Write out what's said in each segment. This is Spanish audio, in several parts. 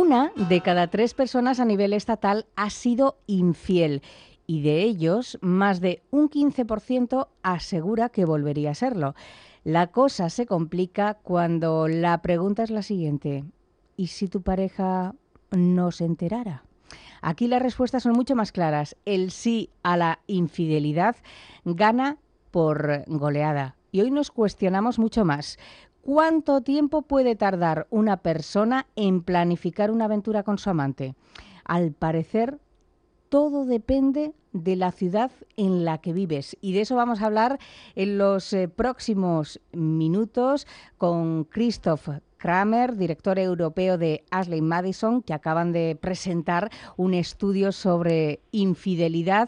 Una de cada 3 personas a nivel estatal ha sido infiel y de ellos más de un 15% asegura que volvería a serlo. La cosa se complica cuando la pregunta es la siguiente: ¿y si tu pareja no se enterara? Aquí las respuestas son mucho más claras. El sí a la infidelidad gana por goleada. Y hoy nos cuestionamos mucho más. ¿Cuánto tiempo puede tardar una persona en planificar una aventura con su amante? Al parecer, todo depende de la ciudad en la que vives. Y de eso vamos a hablar en los próximos minutos con Christoph Kramer, director europeo de Ashley Madison, que acaban de presentar un estudio sobre infidelidad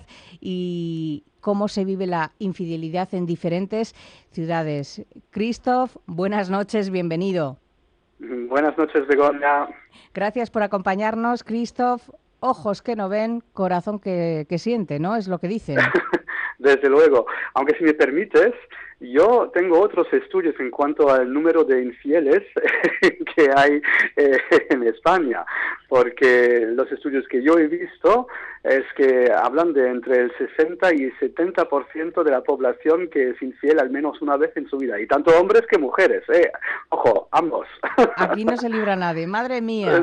y cómo se vive la infidelidad en diferentes ciudades. Christoph, buenas noches, bienvenido. Buenas noches, Begoña. Gracias por acompañarnos, Christoph. Ojos que no ven, corazón que siente, ¿no? Es lo que dicen. Desde luego. Aunque si me permites, yo tengo otros estudios en cuanto al número de infieles que hay en España, porque los estudios que yo he visto es que hablan de entre el 60 y 70% de la población que es infiel al menos una vez en su vida, y tanto hombres que mujeres, ojo, ambos. Aquí no se libra nadie, madre mía.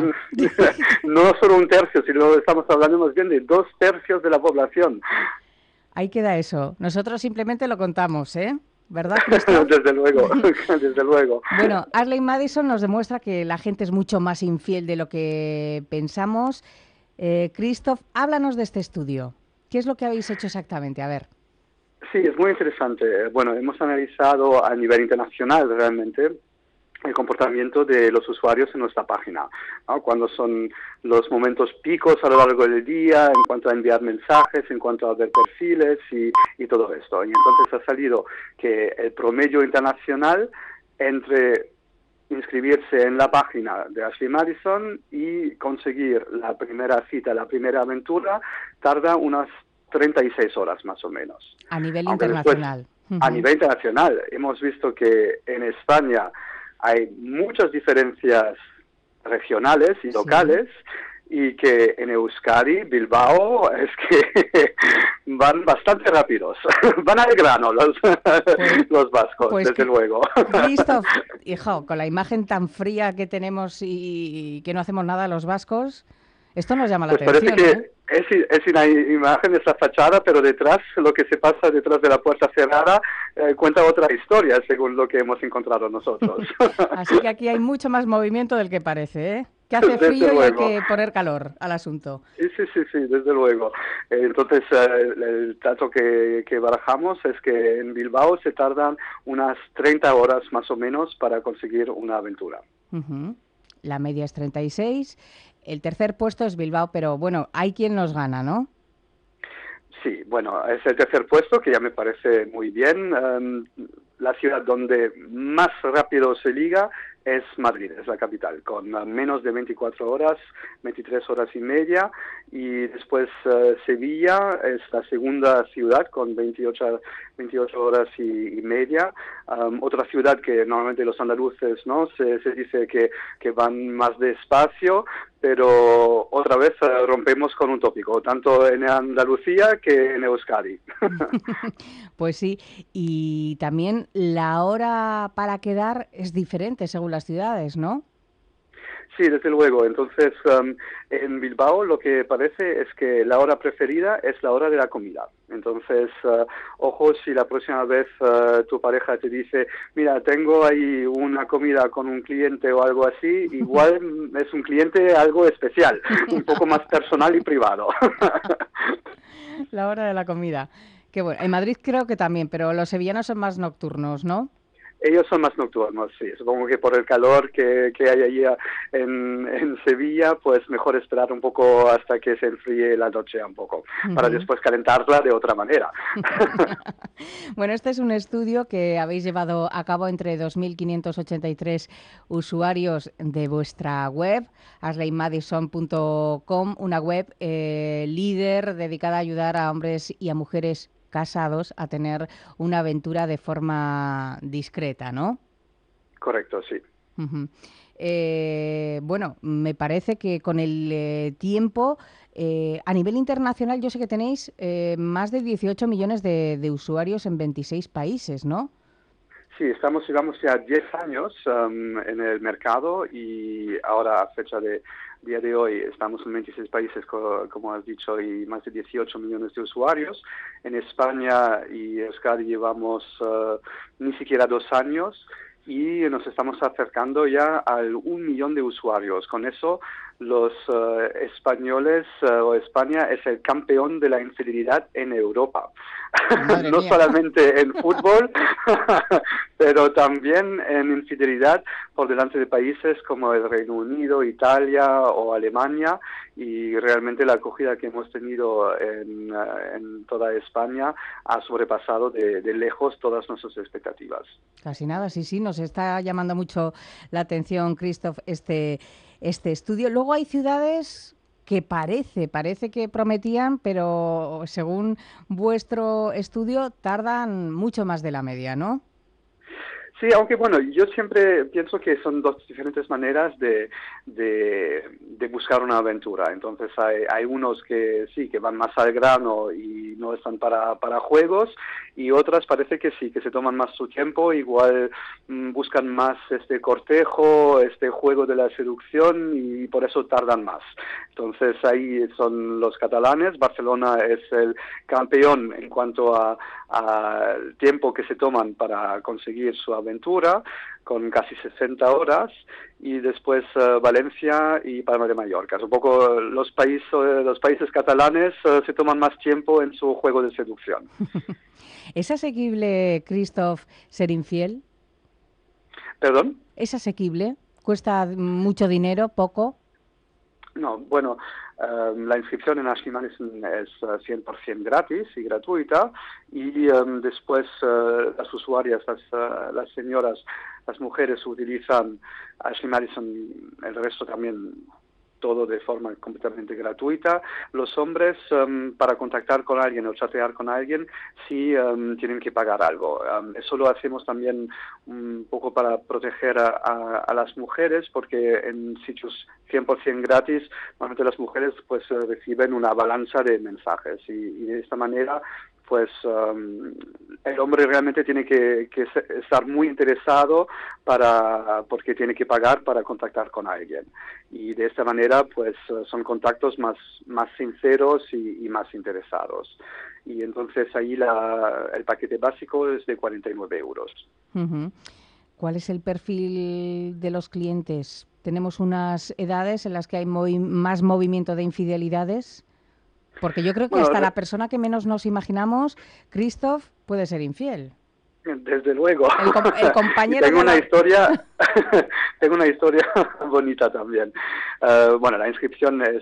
No solo un tercio, sino estamos hablando más bien de 2/3 de la población. Ahí queda eso. Nosotros simplemente lo contamos, ¿eh? ¿Verdad, Christoph? Desde luego, desde luego. Bueno, Ashley Madison nos demuestra que la gente es mucho más infiel de lo que pensamos. Christoph, háblanos de este estudio. ¿Qué es lo que habéis hecho exactamente? A ver. Sí, es muy interesante. Bueno, hemos analizado a nivel internacional realmente el comportamiento de los usuarios en nuestra página, ¿no? Cuando son los momentos picos a lo largo del día, en cuanto a enviar mensajes, en cuanto a ver perfiles y todo esto. Y entonces ha salido que el promedio internacional entre inscribirse en la página de Ashley Madison y conseguir la primera cita, la primera aventura, tarda unas 36 horas más o menos. A nivel Aunque internacional. Después, a nivel internacional, hemos visto que en España hay muchas diferencias regionales y locales, y que en Euskadi, Bilbao, es que van bastante rápidos, van al grano los vascos, desde luego. Christoph, hijo, con la imagen tan fría que tenemos y que no hacemos nada los vascos, esto nos llama la atención, parece que es una imagen, es la fachada, pero detrás, lo que se pasa detrás de la puerta cerrada, cuenta otra historia, según lo que hemos encontrado nosotros. Así que aquí hay mucho más movimiento del que parece, ¿eh? Que hace frío y hay que poner calor al asunto. Sí, desde luego. Entonces, el dato que barajamos es que en Bilbao se tardan unas 30 horas más o menos para conseguir una aventura. La media es 36. El tercer puesto es Bilbao, pero bueno, hay quien nos gana, ¿no? Sí, bueno, es el tercer puesto, que ya me parece muy bien. La ciudad donde más rápido se liga es Madrid, es la capital, con menos de 24 horas, 23 horas y media, y después Sevilla es la segunda ciudad con 28 horas y media. Otra ciudad que normalmente los andaluces, ¿no?, se dice que van más despacio, pero otra vez rompemos con un tópico, tanto en Andalucía que en Euskadi. Pues sí, y también la hora para quedar es diferente según las ciudades, ¿no? Sí, desde luego. Entonces, en Bilbao lo que parece es que la hora preferida es la hora de la comida. Entonces, ojo, si la próxima vez tu pareja te dice, mira, tengo ahí una comida con un cliente o algo así, igual es un cliente algo especial, un poco más personal y privado. La hora de la comida. Qué bueno. En Madrid creo que también, pero los sevillanos son más nocturnos, ¿no? Ellos son más nocturnos, sí. Supongo que por el calor que hay allí en Sevilla, pues mejor esperar un poco hasta que se enfríe la noche un poco, para después calentarla de otra manera. Bueno, este es un estudio que habéis llevado a cabo entre 2.583 usuarios de vuestra web, ashleymadison.com, una web líder dedicada a ayudar a hombres y a mujeres casados a tener una aventura de forma discreta, ¿no? Correcto, sí. bueno, me parece que con el tiempo, a nivel internacional, yo sé que tenéis más de 18 millones de usuarios en 26 países, ¿no? Sí, llevamos ya 10 años en el mercado y ahora a fecha de día de hoy estamos en 26 países, como has dicho, y más de 18 millones de usuarios. En España y Euskadi llevamos ni siquiera 2 años y nos estamos acercando ya al 1 millón de usuarios. Con eso, los españoles o España es el campeón de la infidelidad en Europa. Madre No mía. solamente en fútbol, pero también en infidelidad por delante de países como el Reino Unido, Italia o Alemania, y realmente la acogida que hemos tenido en toda España ha sobrepasado de lejos todas nuestras expectativas. Casi nada, sí, sí, nos está llamando mucho la atención, Christoph, este estudio. Luego hay ciudades que parece que prometían, pero según vuestro estudio tardan mucho más de la media, ¿no? Sí, aunque bueno, yo siempre pienso que son dos diferentes maneras de buscar una aventura. Entonces hay unos que sí, que van más al grano y no están para juegos, y otras parece que sí, que se toman más su tiempo, igual buscan más este cortejo, este juego de la seducción, y por eso tardan más. Entonces ahí son los catalanes. Barcelona es el campeón en cuanto al tiempo que se toman para conseguir su aventura, con casi 60 horas, y después Valencia y Palma de Mallorca. Un poco los países catalanes se toman más tiempo en su juego de seducción. ¿Es asequible, Christoph, ser infiel? ¿Perdón? ¿Es asequible? ¿Cuesta mucho dinero? ¿Poco? No, bueno, la inscripción en Ashley Madison es 100% gratis y gratuita, y después las usuarias, las señoras, las mujeres utilizan Ashley Madison, el resto también todo de forma completamente gratuita. Los hombres, para contactar con alguien o chatear con alguien, sí tienen que pagar algo. Eso lo hacemos también un poco para proteger a las mujeres, porque en sitios 100% gratis, normalmente las mujeres pues reciben una avalancha de mensajes, y de esta manera pues el hombre realmente tiene que estar muy interesado porque tiene que pagar para contactar con alguien, y de esta manera pues son contactos más sinceros y más interesados, y entonces ahí el paquete básico es de 49 euros. Ujú. ¿Cuál es el perfil de los clientes? ¿Tenemos unas edades en las que hay más movimiento de infidelidades? Porque yo creo que Bueno, hasta la persona que menos nos imaginamos, Christoph, puede ser infiel. desde luego. El Y compañero tengo de una la... historia, tengo una historia bonita también. Bueno, la inscripción es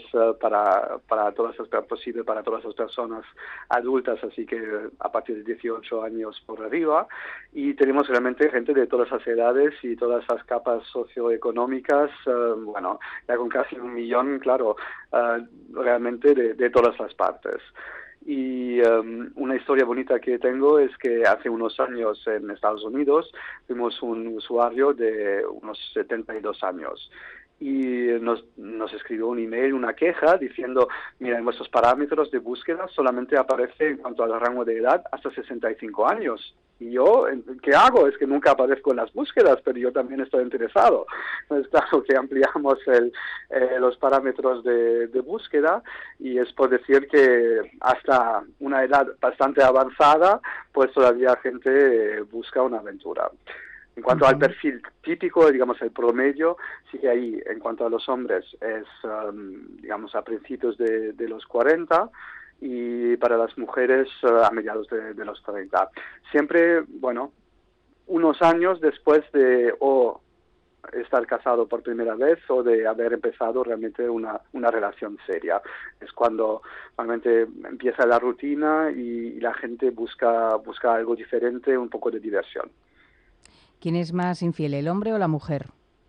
para todas las, posible para todas las personas adultas, así que a partir de 18 años por arriba, y tenemos realmente gente de todas las edades y todas las capas socioeconómicas, bueno, ya con casi 1 millón, claro, realmente de todas las partes. Y una historia bonita que tengo es que hace unos años en Estados Unidos tuvimos un usuario de unos 72 años, y nos escribió un email, una queja, diciendo: mira, en vuestros parámetros de búsqueda solamente aparece en cuanto al rango de edad hasta 65 años. Y yo, ¿qué hago? Es que nunca aparezco en las búsquedas, pero yo también estoy interesado. Entonces, claro que ampliamos los parámetros de búsqueda, y es por decir que hasta una edad bastante avanzada, pues todavía gente busca una aventura. En cuanto al Ujú. perfil típico, digamos el promedio, sí que ahí, en cuanto a los hombres, es, digamos, a principios de los 40, y para las mujeres a mediados de los 30. Siempre, bueno, unos años después de o estar casado por primera vez o de haber empezado realmente una relación seria. Es cuando realmente empieza la rutina y la gente busca algo diferente, un poco de diversión. ¿Quién es más infiel, el hombre o la mujer?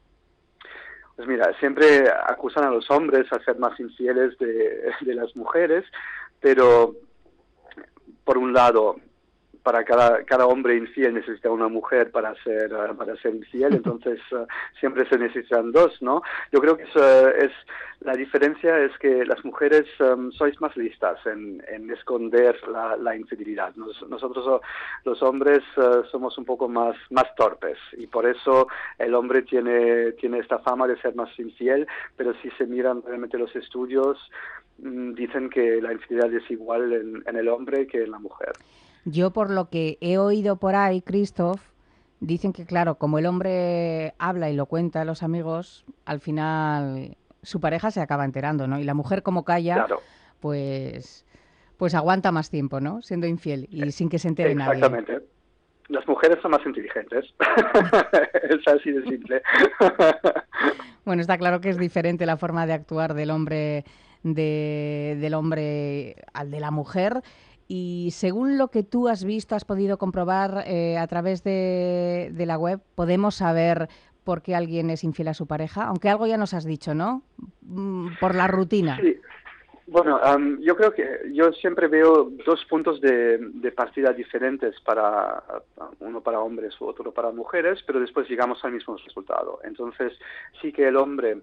Pues mira, siempre acusan a los hombres a ser más infieles de las mujeres, pero por un lado para cada hombre infiel necesita una mujer para ser infiel, entonces siempre se necesitan dos, ¿no? Yo creo que la diferencia es que las mujeres sois más listas en esconder la infidelidad. Nosotros los hombres somos un poco más torpes y por eso el hombre tiene esta fama de ser más infiel, pero si se miran realmente los estudios, dicen que la infidelidad es igual en el hombre que en la mujer. Yo, por lo que he oído por ahí, Christoph, dicen que, claro, como el hombre habla y lo cuenta a los amigos, al final su pareja se acaba enterando, ¿no? Y la mujer, como calla, Claro, pues, pues aguanta más tiempo, ¿no? Siendo infiel y sin que se entere nadie. exactamente. Las mujeres son más inteligentes. Es así de simple. Bueno, está claro que es diferente la forma de actuar del hombre, del hombre al de la mujer. Y según lo que tú has visto, has podido comprobar a través de la web, podemos saber por qué alguien es infiel a su pareja, aunque algo ya nos has dicho, ¿no? Por la rutina. Sí, bueno, yo creo que yo siempre veo dos puntos de partida diferentes uno para hombres u otro para mujeres, pero después llegamos al mismo resultado. Entonces, sí que el hombre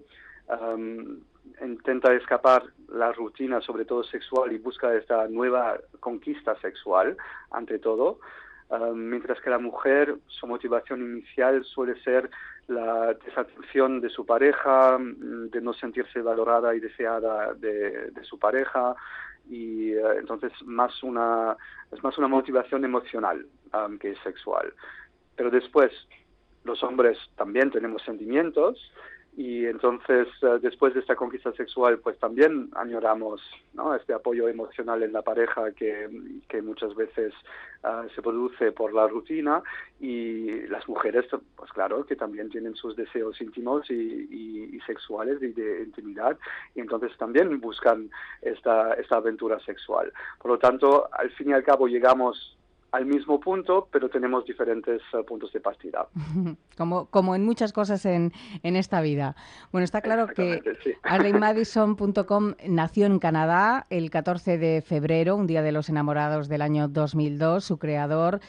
intenta escapar la rutina, sobre todo sexual, y busca esta nueva conquista sexual, ante todo, mientras que la mujer, su motivación inicial suele ser la desatención de su pareja, de no sentirse valorada y deseada de su pareja, y entonces es más una motivación emocional que sexual. Pero después, los hombres también tenemos sentimientos, y entonces después de esta conquista sexual pues también añoramos, ¿no?, este apoyo emocional en la pareja que muchas veces se produce por la rutina, y las mujeres pues claro que también tienen sus deseos íntimos y sexuales y de intimidad, y entonces también buscan esta aventura sexual. Por lo tanto, al fin y al cabo llegamos al mismo punto, pero tenemos diferentes puntos de partida. Como en muchas cosas en esta vida. Bueno, está claro que Exactamente, sí. AshleyMadison.com nació en Canadá el 14 de febrero, un día de los enamorados del año 2002. Su creador,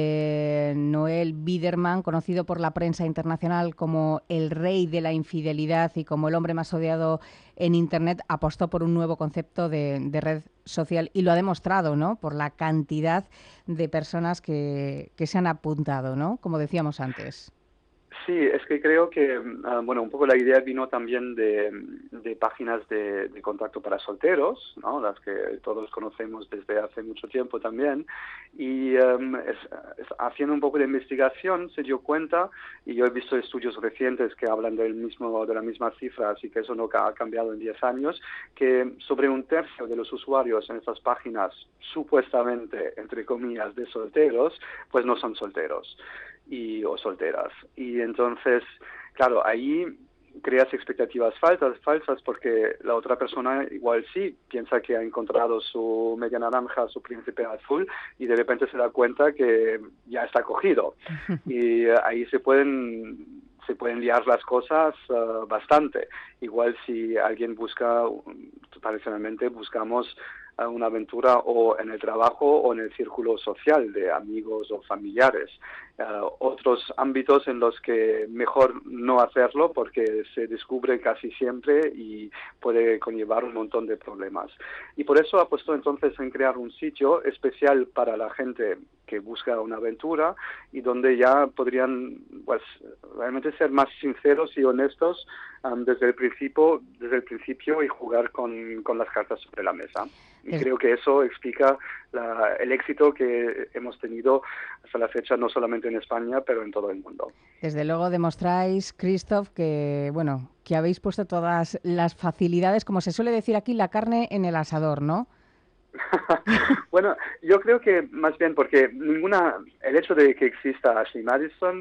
Noel Biderman, conocido por la prensa internacional como el rey de la infidelidad y como el hombre más odiado en Internet, apostó por un nuevo concepto de red social y lo ha demostrado, ¿no?, por la cantidad de personas que se han apuntado, ¿no?, como decíamos antes. Sí, es que creo que, bueno, un poco la idea vino también de páginas de contacto para solteros, ¿no?, las que todos conocemos desde hace mucho tiempo también, y haciendo un poco de investigación se dio cuenta, y yo he visto estudios recientes que hablan de la misma cifra, así que eso no ha cambiado en 10 años, que sobre un tercio de los usuarios en estas páginas supuestamente, entre comillas, de solteros, pues no son solteros o solteras. Y entonces, claro, ahí creas expectativas falsas porque la otra persona igual sí piensa que ha encontrado su media naranja, su príncipe azul, y de repente se da cuenta que ya está cogido. Y ahí se pueden liar las cosas bastante. Igual si alguien tradicionalmente buscamos una aventura o en el trabajo o en el círculo social de amigos o familiares. Otros ámbitos en los que mejor no hacerlo porque se descubre casi siempre y puede conllevar un montón de problemas. Y por eso ha puesto entonces en crear un sitio especial para la gente que busca una aventura y donde ya podrían pues realmente ser más sinceros y honestos desde el principio y jugar con las cartas sobre la mesa. Y creo que eso explica el éxito que hemos tenido hasta la fecha, no solamente en España, pero en todo el mundo. Desde luego demostráis, Christoph, que bueno, que habéis puesto todas las facilidades, como se suele decir aquí, la carne en el asador, ¿no? Bueno, yo creo que más bien porque el hecho de que exista Ashley Madison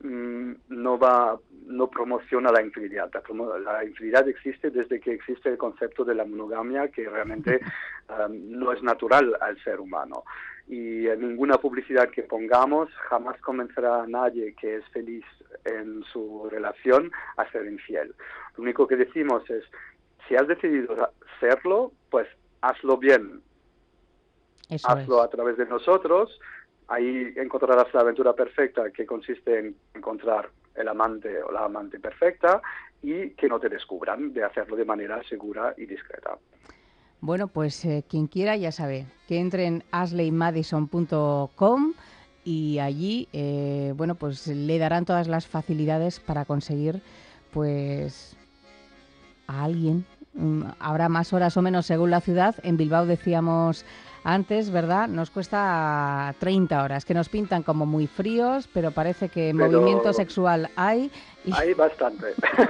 no promociona la infidelidad. La infidelidad existe desde que existe el concepto de la monogamia, que realmente no es natural al ser humano. Y ninguna publicidad que pongamos jamás convencerá a nadie que es feliz en su relación a ser infiel. Lo único que decimos es, si has decidido serlo, pues hazlo bien. Eso Hazlo es. a través de nosotros, Ahí encontrarás la aventura perfecta, que consiste en encontrar el amante o la amante perfecta y que no te descubran, de hacerlo de manera segura y discreta. Bueno, pues quien quiera ya sabe, que entre en ashleymadison.com y allí, bueno, pues le darán todas las facilidades para conseguir, pues, a alguien. Habrá más horas o menos según la ciudad. En Bilbao decíamos antes, ¿verdad? Nos cuesta 30 horas, que nos pintan como muy fríos, pero parece que Pero movimiento sexual hay hay bastante.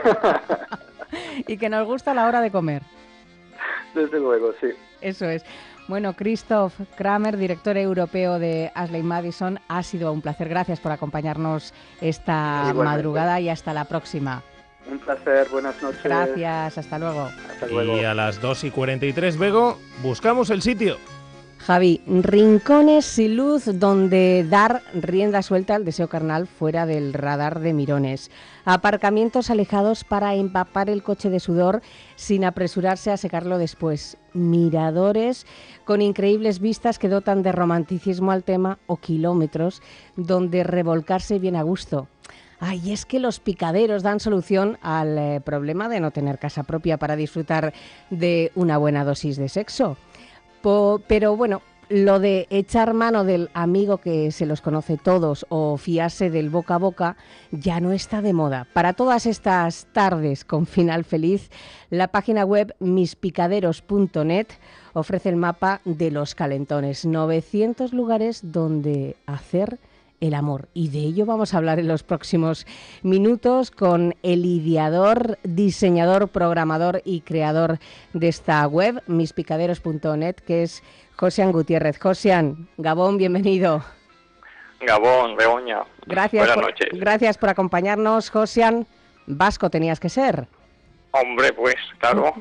y que nos gusta la hora de comer. Desde luego, sí. Eso es. Bueno, Christoph Kramer, director europeo de Ashley Madison, ha sido un placer. Gracias por acompañarnos esta Igualmente. madrugada y hasta la próxima. Un placer, buenas noches. Gracias, hasta luego. Hasta luego. Y a las 2:43, Bego, buscamos el sitio. Javi, rincones sin luz donde dar rienda suelta al deseo carnal fuera del radar de mirones. Aparcamientos alejados para empapar el coche de sudor sin apresurarse a secarlo después. Miradores con increíbles vistas que dotan de romanticismo al tema o kilómetros donde revolcarse bien a gusto. Ay, es que los picaderos dan solución al problema de no tener casa propia para disfrutar de una buena dosis de sexo. Pero bueno, lo de echar mano del amigo que se los conoce todos o fiarse del boca a boca ya no está de moda. Para todas estas tardes con final feliz, la página web mispicaderos.net ofrece el mapa de los calentones. 900 lugares donde hacer el amor. Y de ello vamos a hablar en los próximos minutos con el ideador, diseñador, programador y creador de esta web, mispicaderos.net, que es Josian Gutiérrez. Josian, Gabón, bienvenido. Gabón, Begoña. Buenas noches. Gracias por acompañarnos, Josian. Vasco tenías que ser. Hombre, pues, claro.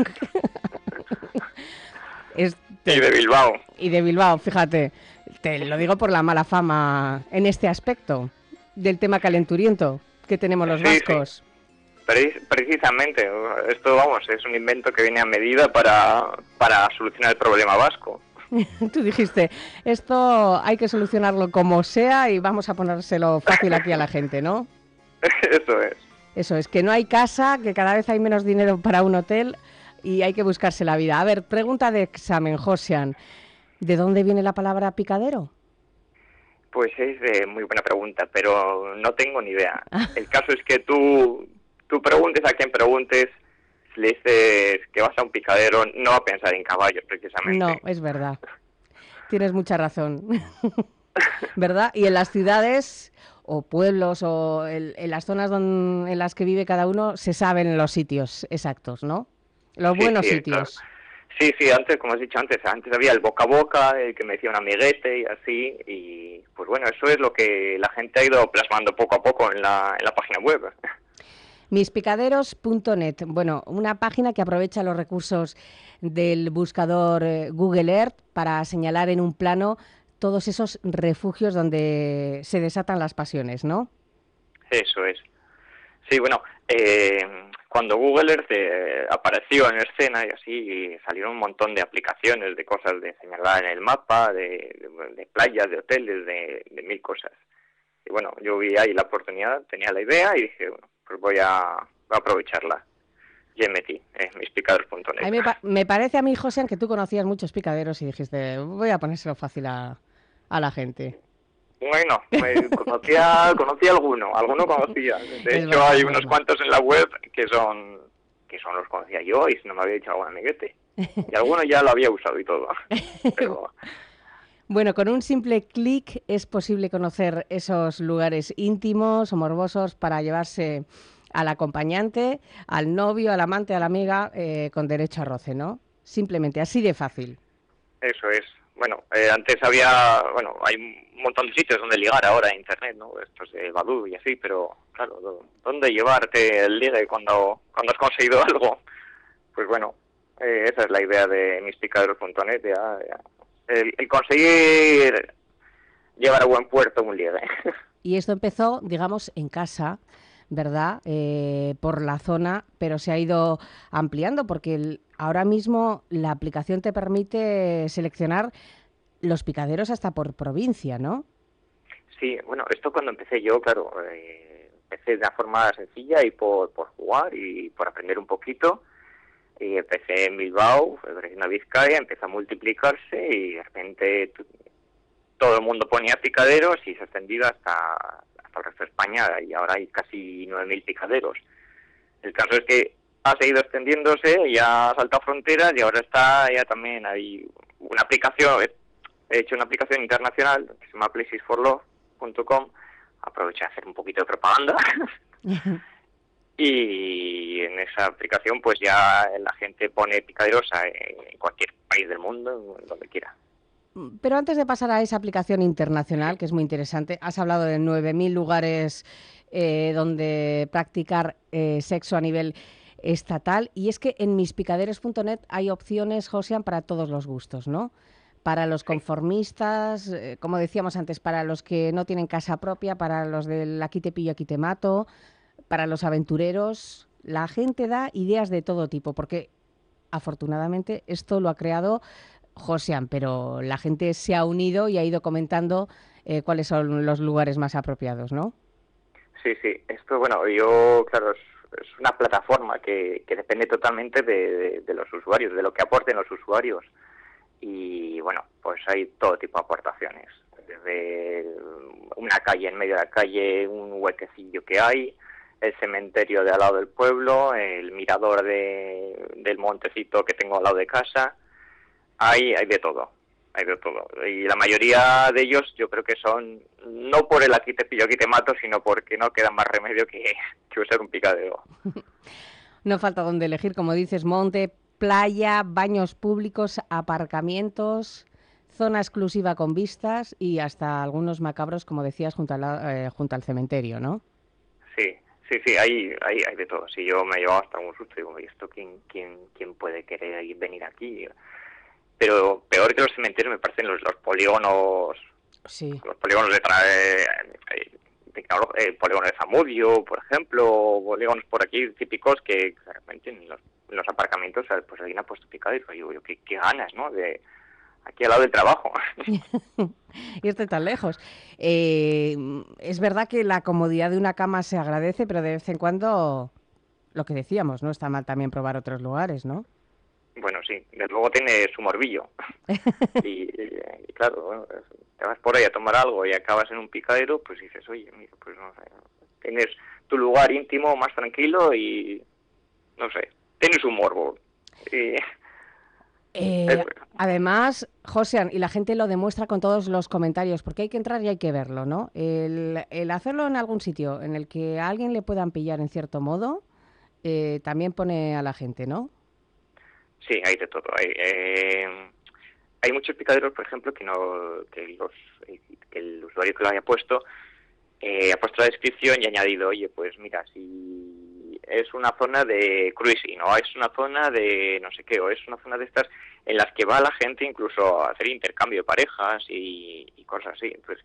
Y de Bilbao. Y de Bilbao, fíjate. Te lo digo por la mala fama en este aspecto del tema calenturiento que tenemos los vascos. Sí. Precisamente, esto, vamos, es un invento que viene a medida para solucionar el problema vasco. Tú dijiste, esto hay que solucionarlo como sea y vamos a ponérselo fácil aquí a la gente, ¿no? Eso es. Eso es, que no hay casa, que cada vez hay menos dinero para un hotel y hay que buscarse la vida. A ver, pregunta de examen, Josian. ¿De dónde viene la palabra picadero? Pues es muy buena pregunta, pero no tengo ni idea. El caso es que tú preguntes a quien preguntes, si le dices que vas a un picadero, no va a pensar en caballos, precisamente. No, es verdad. Tienes mucha razón. ¿Verdad? Y en las ciudades o pueblos o en las zonas en las que vive cada uno se saben los sitios exactos, ¿no? Los buenos sitios. Claro. Sí, antes, como has dicho antes había el boca a boca, el que me decía un amiguete y así, y pues bueno, eso es lo que la gente ha ido plasmando poco a poco en la página web. Mispicaderos.net, bueno, una página que aprovecha los recursos del buscador Google Earth para señalar en un plano todos esos refugios donde se desatan las pasiones, ¿no? Eso es. Sí, bueno, cuando Google Earth apareció en escena y así, salieron un montón de aplicaciones, de cosas de señalar en el mapa, de playas, de hoteles, de mil cosas. Y bueno, yo vi ahí la oportunidad, tenía la idea y dije, bueno, pues voy a aprovecharla. Y me metí en mispicaderos.net. Me parece a mí, José, que tú conocías muchos picaderos y dijiste, voy a ponérselo fácil a la gente. Bueno, conocía alguno conocía. De hecho, hay unos cuantos en la web que son los conocía yo y si no me había dicho algún amiguete. Y alguno ya lo había usado y todo. Pero... Bueno, con un simple clic es posible conocer esos lugares íntimos o morbosos para llevarse al acompañante, al novio, al amante, a la amiga, con derecho a roce, ¿no? Simplemente, así de fácil. Eso es. Bueno, antes hay un montón de sitios donde ligar ahora en internet, ¿no? Estos de Badoo y así, pero claro, ¿dónde llevarte el ligue cuando has conseguido algo? Pues bueno, esa es la idea de mispicaderos.net, el conseguir llevar a buen puerto un ligue. Y esto empezó, digamos, en casa, ¿verdad? Por la zona, pero se ha ido ampliando porque ahora mismo la aplicación te permite seleccionar los picaderos hasta por provincia, ¿no? Sí, bueno, esto cuando empecé yo, claro, empecé de una forma sencilla y por jugar y por aprender un poquito. Y empecé en Bilbao, en Vizcaya, empezó a multiplicarse y de repente todo el mundo ponía picaderos y se ha extendido hasta el resto de España y ahora hay casi 9.000 picaderos. El caso es que ha seguido extendiéndose, ya ha saltado fronteras y ahora ya también hay una aplicación, he hecho una aplicación internacional que se llama placesforlove.com, aproveché a hacer un poquito de propaganda. Y en esa aplicación pues ya la gente pone picaderos en cualquier país del mundo, donde quiera. Pero antes de pasar a esa aplicación internacional, que es muy interesante, has hablado de 9.000 lugares donde practicar sexo a nivel estatal, y es que en mispicaderos.net hay opciones, Josian, para todos los gustos, ¿no? Para los conformistas, como decíamos antes, para los que no tienen casa propia, para los del aquí te pillo, aquí te mato, para los aventureros. La gente da ideas de todo tipo, porque afortunadamente esto lo ha creado Josian, pero la gente se ha unido y ha ido comentando cuáles son los lugares más apropiados, ¿no? Sí, esto, bueno, claro, es una plataforma que depende totalmente de los usuarios, de lo que aporten los usuarios. Y bueno, pues hay todo tipo de aportaciones, desde una calle en medio de la calle, un huequecillo que hay, el cementerio de al lado del pueblo, el mirador del montecito que tengo al lado de casa. Hay de todo, hay de todo. Y la mayoría de ellos yo creo que son, no por el aquí te pillo, aquí te mato, sino porque no queda más remedio que usar un picadero. No falta donde elegir, como dices, monte, playa, baños públicos, aparcamientos, zona exclusiva con vistas y hasta algunos macabros, como decías, junto al cementerio, ¿no? Sí, hay de todo. Sí, yo me he llevado hasta un susto y digo, ¿y esto quién puede querer venir aquí? Pero peor que los cementerios me parecen los polígonos, sí. Los polígonos polígono de Zamudio, por ejemplo, o polígonos por aquí típicos que de repente en los aparcamientos pues alguien ha puesto picadero y digo yo, qué ganas, ¿no? De aquí al lado del trabajo. Irte tan lejos. Es verdad que la comodidad de una cama se agradece, pero de vez en cuando, lo que decíamos, ¿no? Está mal también probar otros lugares, ¿no? Bueno, sí, desde luego tiene su morbillo. y claro, bueno, te vas por ahí a tomar algo y acabas en un picadero, pues dices, oye, mira, pues no sé, tienes tu lugar íntimo más tranquilo y, no sé, tienes un morbo. Y además, Josian, y la gente lo demuestra con todos los comentarios, porque hay que entrar y hay que verlo, ¿no? El hacerlo en algún sitio en el que a alguien le puedan pillar en cierto modo, también pone a la gente, ¿no? Sí, hay de todo. Hay muchos picaderos, por ejemplo, que el usuario que lo haya puesto ha puesto la descripción y ha añadido, oye, pues mira, si es una zona de cruising o es una zona de no sé qué, o es una zona de estas en las que va la gente incluso a hacer intercambio de parejas y cosas así. Entonces,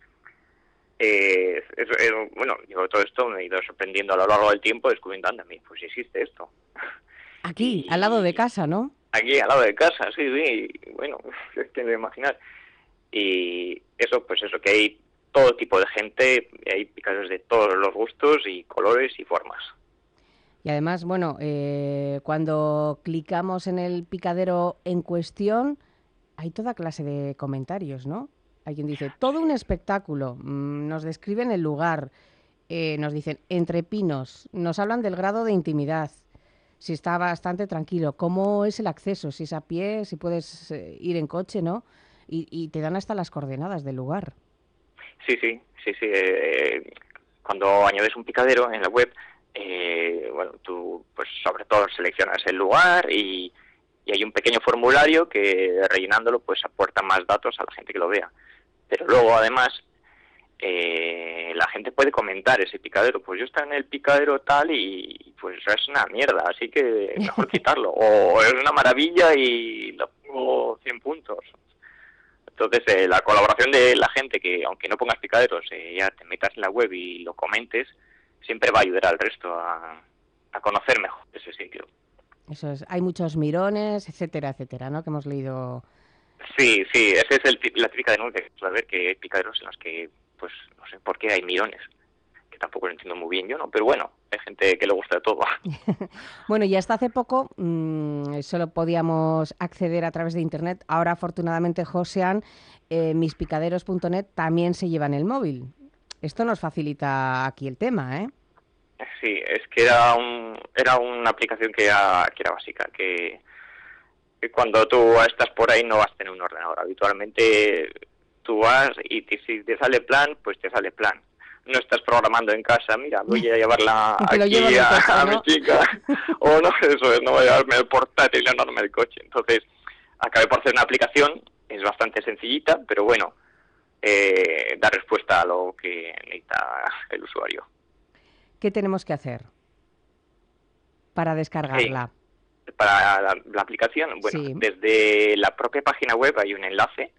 bueno, yo todo esto me he ido sorprendiendo a lo largo del tiempo descubriendo, anda, pues existe esto. Aquí, al lado de casa, ¿no? Aquí, al lado de casa, sí, bueno, es que no imaginar. Y eso, pues eso, que hay todo tipo de gente, hay picaderos de todos los gustos y colores y formas. Y además, bueno, cuando clicamos en el picadero en cuestión, hay toda clase de comentarios, ¿no? Hay quien dice, todo un espectáculo, nos describen el lugar, nos dicen, entre pinos, nos hablan del grado de intimidad, si está bastante tranquilo, cómo es el acceso, si es a pie, si puedes ir en coche, ¿no? Y te dan hasta las coordenadas del lugar. Sí. Cuando añades un picadero en la web, bueno, tú pues sobre todo seleccionas el lugar y hay un pequeño formulario que rellenándolo pues aporta más datos a la gente que lo vea. Pero luego además la gente puede comentar ese picadero, pues yo estaba en el picadero tal y pues es una mierda, así que mejor quitarlo, o es una maravilla y lo pongo 100 puntos. Entonces la colaboración de la gente, que aunque no pongas picaderos, ya te metas en la web y lo comentes, siempre va a ayudar al resto a conocer mejor ese sitio. Eso es, hay muchos mirones, etcétera, ¿no? Que hemos leído. Sí, esa es la típica denuncia, que suele haber, que hay picaderos en los que pues no sé por qué hay millones, que tampoco lo entiendo muy bien yo, ¿no? Pero bueno, hay gente que le gusta de todo. Bueno, y hasta hace poco solo podíamos acceder a través de Internet. Ahora, afortunadamente, Josean, mispicaderos.net también se lleva en el móvil. Esto nos facilita aquí el tema, ¿eh? Sí, es que era una aplicación que era básica, que cuando tú estás por ahí no vas a tener un ordenador. Habitualmente tú vas y si te sale plan, pues te sale plan. No estás programando en casa, mira, voy a llevarla aquí a mi chica, o no, eso es, no voy a llevarme el portátil enorme del coche. Entonces, acabé por hacer una aplicación, es bastante sencillita, pero bueno, da respuesta a lo que necesita el usuario. ¿Qué tenemos que hacer para descargarla? Para la aplicación, bueno, sí. Desde la propia página web hay un enlace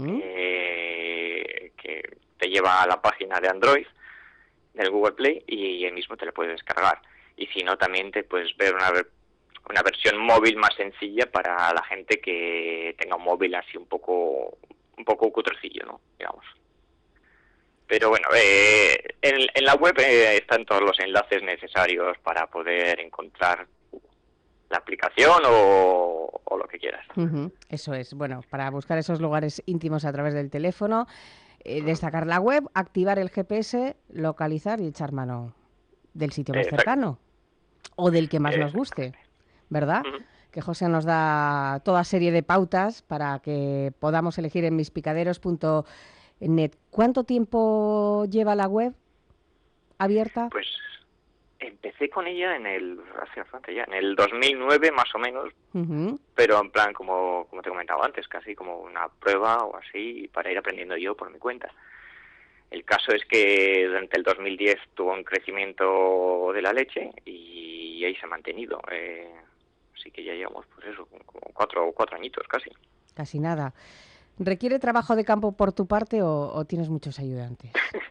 que te lleva a la página de Android del Google Play y ahí mismo te la puedes descargar. Y si no, también te puedes ver una versión móvil más sencilla para la gente que tenga un móvil así un poco cutrecillo, ¿no? Digamos. Pero bueno, en la web están todos los enlaces necesarios para poder encontrar la aplicación o lo que quieras. Eso es, bueno, para buscar esos lugares íntimos a través del teléfono, destacar la web, activar el GPS, localizar y echar mano del sitio más cercano o del que más nos guste, ¿verdad? Que José nos da toda serie de pautas para que podamos elegir en mispicaderos.net. ¿Cuánto tiempo lleva la web abierta? Pues empecé con ella en el 2009 más o menos, pero en plan como te comentaba antes, casi como una prueba o así para ir aprendiendo yo por mi cuenta. El caso es que durante el 2010 tuvo un crecimiento de la leche y ahí se ha mantenido. Así que ya llevamos pues eso, como cuatro añitos casi. Casi nada. ¿Requiere trabajo de campo por tu parte o tienes muchos ayudantes?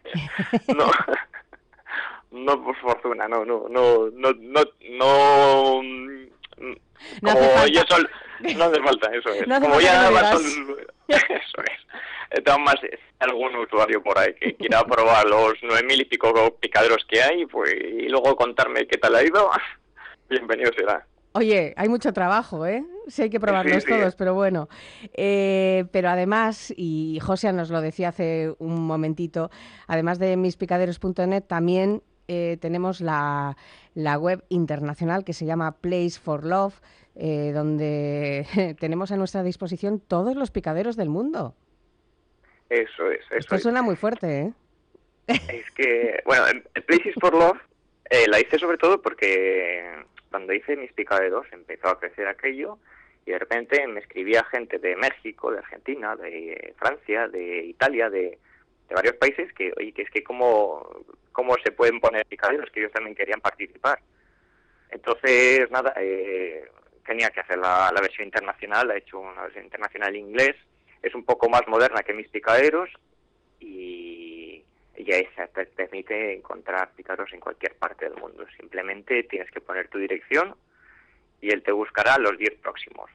No, por fortuna, no hace falta, eso es. No como ya eso es. Más algún usuario por ahí que quiera probar los 9.000 y pico picaderos que hay, pues, y luego contarme qué tal ha ido, bienvenido será. Oye, hay mucho trabajo, ¿eh? Sí hay que probarlos todos, pero bueno. Pero además, y José nos lo decía hace un momentito, además de mispicaderos.net, también tenemos la web internacional que se llama Place for Love, donde tenemos a nuestra disposición todos los picaderos del mundo. Eso es. Esto suena muy fuerte, ¿eh? Es que, bueno, Places for Love la hice sobre todo porque cuando hice mis picaderos empezó a crecer aquello y de repente me escribía gente de México, de Argentina, de Francia, de Italia, de varios países que, oye, que es que cómo se pueden poner picaderos, que ellos también querían participar. Entonces, nada, tenía que hacer la versión internacional, he hecho una versión internacional en inglés, es un poco más moderna que mis picaderos y ahí se te permite encontrar picaderos en cualquier parte del mundo. Simplemente tienes que poner tu dirección y él te buscará los 10 próximos.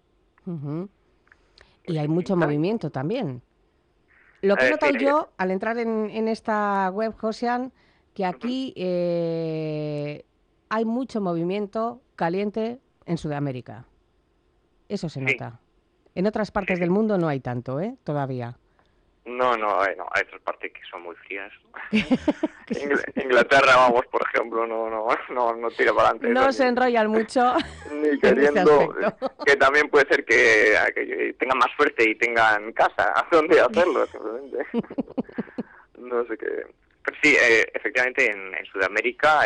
Y hay mucho movimiento también. Lo que he notado yo al entrar en esta web, Josean, que aquí hay mucho movimiento caliente en Sudamérica. Eso se nota. En otras partes del mundo no hay tanto, todavía. No, hay otras partes que son muy frías. Inglaterra, vamos, por ejemplo, no tira para adelante. No se enrollan mucho. Ni queriendo, que también puede ser que tengan más suerte y tengan casa donde hacerlo, simplemente. No sé qué. Pero sí, efectivamente, en Sudamérica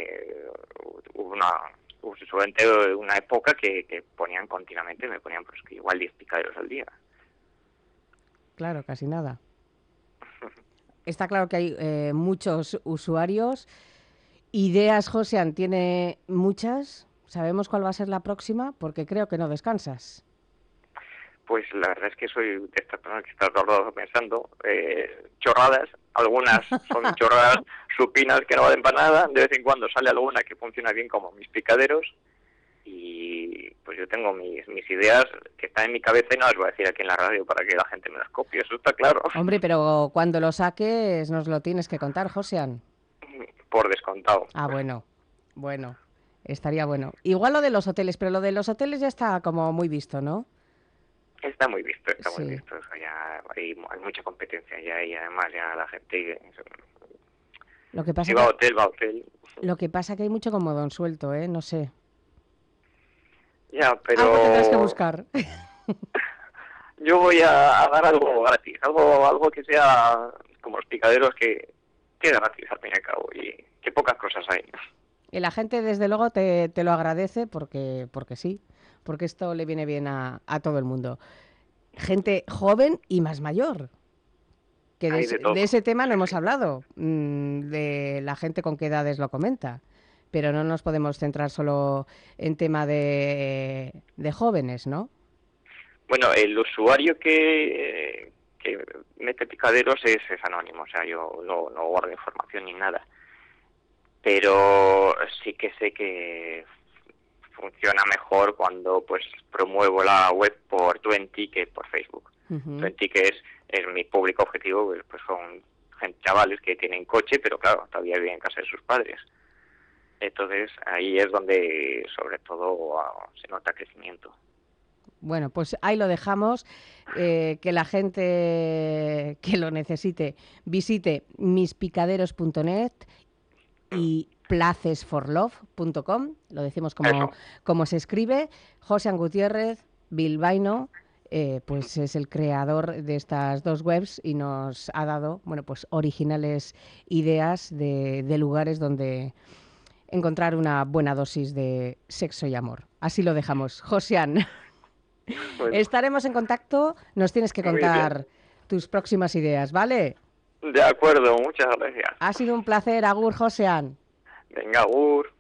hubo seguramente una época que ponían continuamente, me ponían pues que igual 10 picaderos al día. Claro, casi nada. Está claro que hay muchos usuarios. Ideas, Josean, tiene muchas. ¿Sabemos cuál va a ser la próxima? Porque creo que no descansas. Pues la verdad es que soy de estas personas que está todo el rato pensando. Chorradas, algunas son chorradas supinas que no valen para nada. De vez en cuando sale alguna que funciona bien como mis picaderos. y pues yo tengo mis ideas que están en mi cabeza y no las voy a decir aquí en la radio para que la gente me las copie, eso está claro. Hombre, pero cuando lo saques nos lo tienes que contar, Josean. Por descontado. Ah, bueno, estaría bueno. Igual lo de los hoteles, pero lo de los hoteles ya está como muy visto, ¿no? Está muy visto, está muy Sí. visto. Eso ya hay mucha competencia ya y además ya la gente Lo que pasa si va a hotel, va a hotel. Lo que pasa que hay mucho comodón suelto, ¿eh? No sé. Ya, pero Algo tendrás que buscar. yo voy a dar algo gratis, algo que sea como los picaderos que es gratis al fin y al cabo y que pocas cosas hay. Y la gente, desde luego, te lo agradece porque sí, porque esto le viene bien a todo el mundo. Gente joven y más mayor. Que Hay de todo. de ese tema no hemos hablado, de la gente con qué edades lo comenta. Pero no nos podemos centrar solo en tema de jóvenes, ¿no? Bueno, el usuario que mete picaderos es anónimo, o sea, yo no guardo información ni nada. Pero sí que sé que funciona mejor cuando pues promuevo la web por Twenty que por Facebook. Uh-huh. Twenty, que es mi público objetivo, pues son chavales que tienen coche, pero claro, todavía viven en casa de sus padres. Entonces ahí es donde sobre todo se nota crecimiento. Bueno, pues ahí lo dejamos, que la gente que lo necesite visite mispicaderos.net y placesforlove.com, lo decimos como se escribe. Josean Gutiérrez, bilbaíno, pues es el creador de estas dos webs y nos ha dado, bueno, pues originales ideas de lugares donde encontrar una buena dosis de sexo y amor. Así lo dejamos. Josean, Bueno, estaremos en contacto, nos tienes que contar tus próximas ideas, ¿vale? de acuerdo, muchas gracias. Ha sido un placer, agur, Josean. Venga, agur.